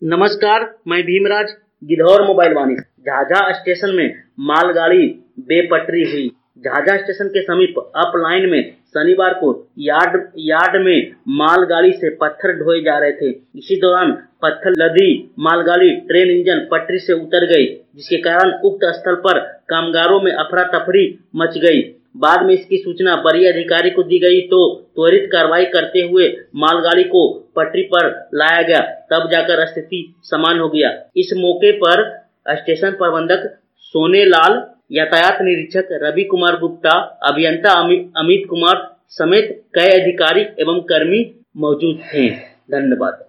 नमस्कार, मैं Bhimraj Gidhaur mobile Vani. Jhajha station में मालगाड़ी बेपटरी हुई। झाझा स्टेशन के समीप अप लाइन में शनिवार को यार्ड में मालगाड़ी से पत्थर ढोए जा रहे थे। इसी दौरान पत्थर लदी मालगाड़ी ट्रेन इंजन पटरी से उतर गई, जिसके कारण उक्त स्थल पर कामगारों में अफरा तफरी मच गई। बाद में इसकी सूचना वरीय अधिकारी को दी गई तो त्वरित कार्रवाई करते हुए मालगाड़ी को पटरी पर लाया गया, तब जाकर स्थिति सामान्य हो गया। इस मौके पर स्टेशन प्रबंधक सोनेलाल, यातायात निरीक्षक रवि कुमार गुप्ता, अभियंता अमित कुमार समेत कई अधिकारी एवं कर्मी मौजूद थे। धन्यवाद।